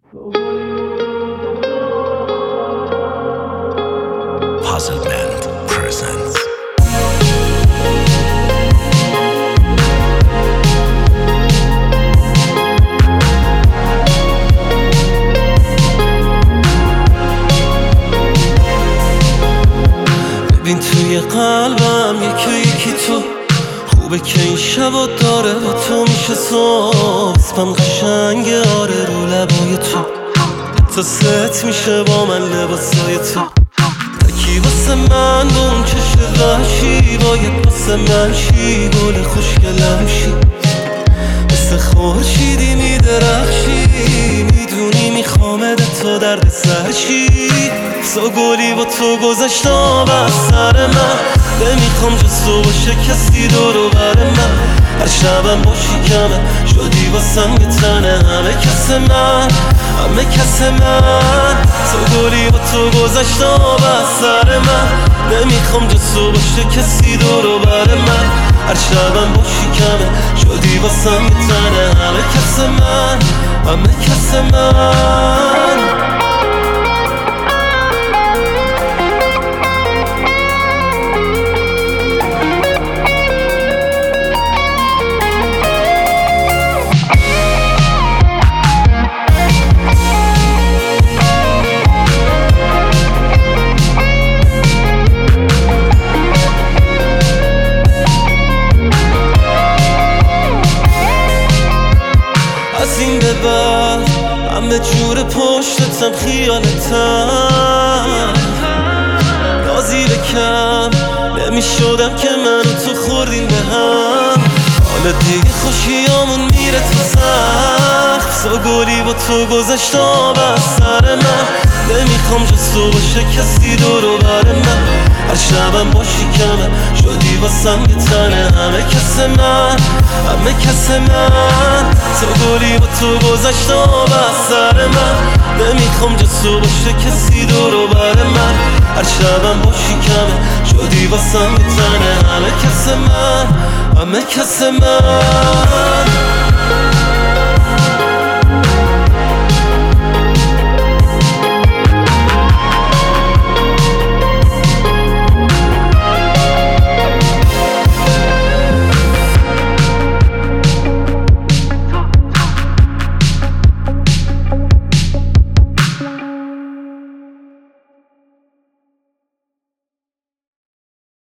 Puzzle Band presents. ببین توی قلبم یکی تو خوبه که این شبا داره با تو میشه صبح. اسمم قشنگه آره رو لبای تو تا ست میشه با من لباسای تو. تکی واسه من با اون چشم وحشی باید واسه من شی گل خوشگلم شی. مثل خورشیدی میدرخشی میدونی میخوامت تا درد سرشی. سا گلی با تو گذشت آب از سر من نمیخوام جز تو باشه کسی دورو بر من. هر شبم باشی کمه شدی واسم یه تنه همه کس من همه کس من. سا گلی با تو گذشت آب از سر من نمیخوام جز تو باشه کسی دورو بر من. هر شبم باشی کمه شدی واسم یه تنه همه کس من همه کس من. از این به بعد همه جور پشتتم خیالتم نازی بکم نمیشدم که من و تو خوردیم به هم. حالا دیگه خوشیامون میره تو سخت. سا گلی با تو گذشت آب از سر من نمیخوام جز تو باشه کسی دورو بر من. هر شبم باشی کمه شدی واسم یه تنه همه کس من همه کس من. سا گلی با تو گذشت آب از سر من نمیخوام جز تو باشه کسی دورو بر من. هر شبم باشی کمه شدی واسم یه تنه همه کس من همه کس من.